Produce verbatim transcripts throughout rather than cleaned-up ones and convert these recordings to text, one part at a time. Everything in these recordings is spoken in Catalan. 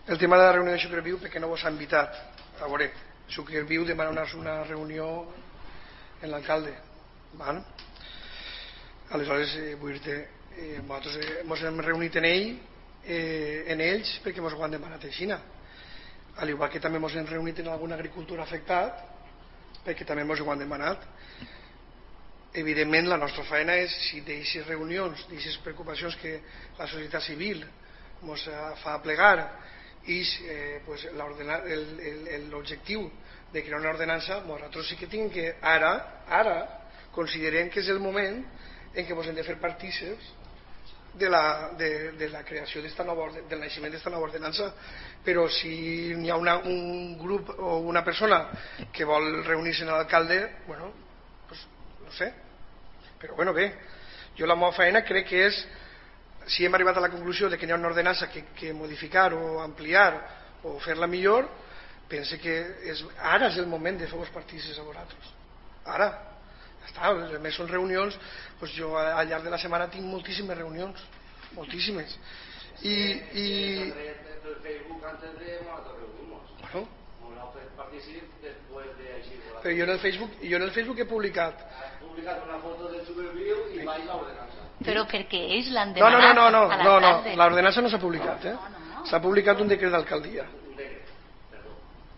el tema de la reunió de Sucreviu, perquè no vos ha invitat. A veure, Sucreviu demana una reunió en l'alcalde. Aleshores, vull dir-te, nosaltres ens hem reunit en ell, en ells, perquè ens ho han demanat així. Al igual que també ens hem reunit en algun agricultor afectat, perquè també ens ho han demanat. Evidentment, la nostra feina és, si d'aquestes reunions, d'aquestes preocupacions que la societat civil ens fa plegar, i l'objectiu de crear una ordenança, nosaltres sí que tinguem que ara, ara, considerem que és el moment en què ens hem de fer partícips de la, de, de la creació d'esta nova, del naixement d'esta nova ordenança. Però si hi ha una, un grup o una persona que vol reunir-se amb l'alcalde, bueno, pues, no sé, però bueno, bé, jo la meva feina crec que és, si hem arribat a la conclusió de que hi ha una ordenança que, que modificar o ampliar o fer-la millor, pense que és, ara és el moment de fer-vos partícips a vosaltres, ara. Està, a més són reunions, doncs jo al llarg de la setmana tinc moltíssimes reunions, moltíssimes. I, i... el Facebook antes de nos reunimos. Bueno. Nos participar después de així. Però jo en el Facebook, jo en el Facebook he publicat. Has publicat una foto del Sucreviu i vaig l'ordenança. Però perquè ells l'han demanat. No, no, no, no, no, no, l'ordenança no s'ha publicat, eh? No, no. S'ha publicat un decret d'alcaldia. Un decret, perdó.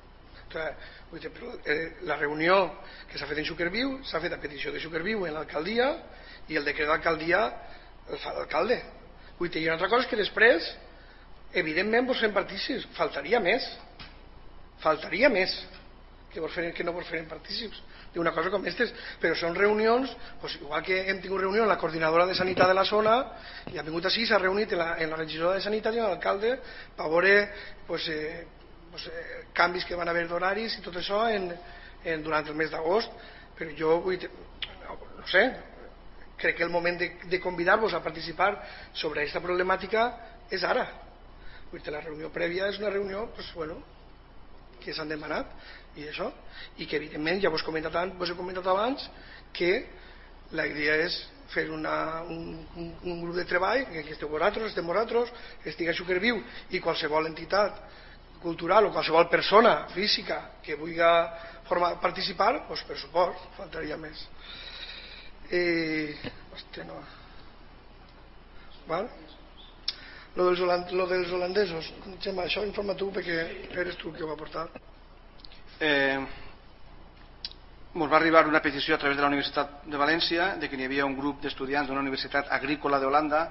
O sigui, però, eh, la reunió que s'ha fet en Sucreviu s'ha fet a petició de Sucreviu en l'alcaldia i el decret d'alcaldia el fa l'alcalde. Vull dir, hi ha una altra cosa que després evidentment vos fem partícips, faltaria més faltaria més que, vos feren, que no vos feren partícips d'una cosa com aquestes, però són reunions pues, igual que hem tingut reunió en la coordinadora de sanitat de la zona i ha vingut així, s'ha reunit en la, en la regidora de sanitat i en l'alcalde per veure pues, eh, pues, eh, canvis que van haver d'horaris i tot això en, en, durant el mes d'agost. Però jo vull, no, no sé, crec que el moment de, de convidar-vos a participar sobre aquesta problemàtica és ara. Vull dir, la reunió prèvia és una reunió pues, bueno, que s'han demanat i això, i que evidentment ja vos he comentat, vos he comentat abans que la idea és fer una, un, un, un grup de treball que esteu vosaltres, estem vosaltres, estiga Sucreviu i qualsevol entitat cultural o qualsevol persona física que vulgui formar, participar, doncs per suport, faltaria més. Eh, hòstia, no. Val? Lo dels, holand, lo dels holandesos, Gemma, això informa tu perquè eres tu que ho va portar. Eh, ens va arribar una petició a través de la Universitat de València de que hi havia un grup d'estudiants d'una universitat agrícola d'Holanda